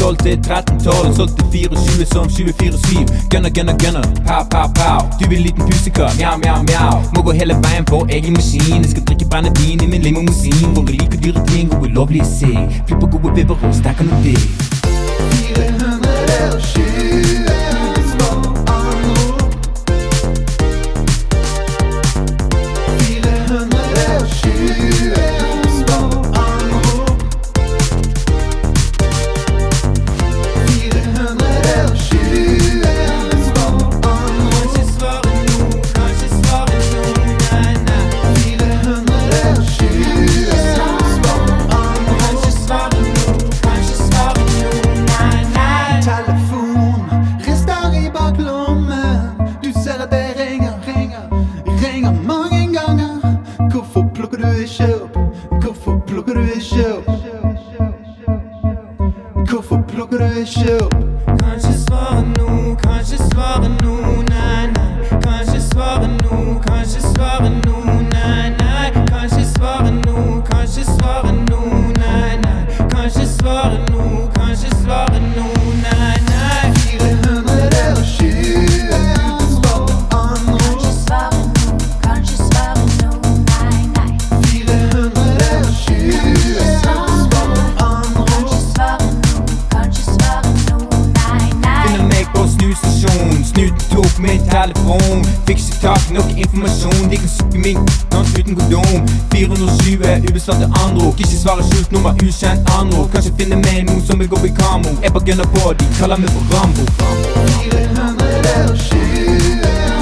12 til 13-12. Solgte 24 som 24-7. Gunner, gunner, gunner, pow, pow, pow. Du er liten pusekatt, mjau, mjau, mjau. Må gå hele veien på egen maskin. Jeg skal drikke brennevin i min limousin. Våre like dyre ting, gode lovlige sig. Flipper gode vibber og stakker noe digg. 420 små anrop. 420 små anrop. 420 små anrop. Kanskje svare nå, kanskje svare nå, nei, nei. 420 små anrop. Kanskje svare nå, kanskje svare nå, nei, nei. Telefon rister i baklommen. Du ser at det ringer mange ganger. Hvorfor plukker du ikke opp? Hvorfor plukker du ikke opp? Hvorfor plukker du ikke opp? Kanskje svare nå, kanskje svare nå, nei, nei. Kanskje svare nå, kanskje svare nå, nei, nei. Kanskje svare nå, kanskje svare nå, nei, nei. Kanskje svare nå, kanskje svare nå, nei, nei. 420 små anrop. Kanskje svare nå, kanskje svare nå, nei, nei. 420 små anrop. Kanskje svare nå, kanskje svare nå, nei, nei. Finner meg på snustasjon. Snuten tok min telefon. Fikk ikke tak i nok informasjon. De kan sukke min dans uten kondom. 420 ubesvarte anrop. Ikke svare skjult nummer, ukjent anrop. Kanskje finne meg noen som vil gå i kamo. Jeg bare gunner på, de kaller meg for Rambo. 420